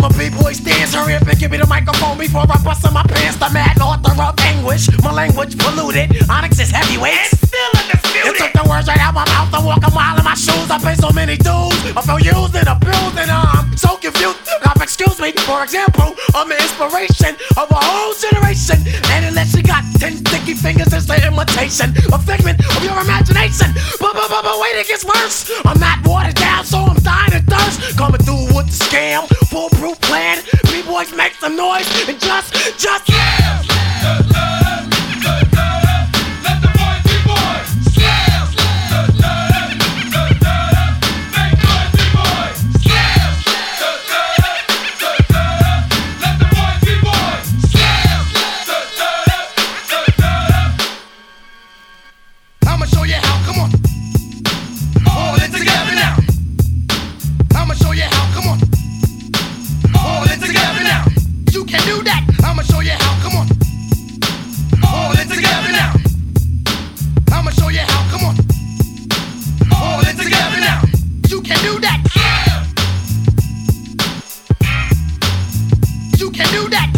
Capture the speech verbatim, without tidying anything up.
my b-boy stands, hurry up and give me the microphone before I bust in my pants. The mad author of anguish, my language polluted. Onyx is heavyweight, and still undisputed. It took the words right out my mouth to walk a mile in my shoes. I pay so many dues, I feel used and abused, and I'm so confused. Now, excuse me, for example, I'm the inspiration of a whole generation. And unless you got ten sticky fingers, it's the imitation, a figment of your imagination. But, but, but, but wait, it gets worse. I'm not watered down, so I'm dying of thirst. Coming through with the scam, foolproof plan. B-boys make some noise and just, just yeah. Let the boys be boys. Yeah. Make boys be boys. Yeah. Let the boys be boys. Yeah. I'ma show you how. Come on. All in together now. I'ma show you how. Come on. All in together now. You can do that. I'ma show you how. Come on. All in together now. I'ma show you how. Come on. All in together now. You can do that. Yeah. You can do that.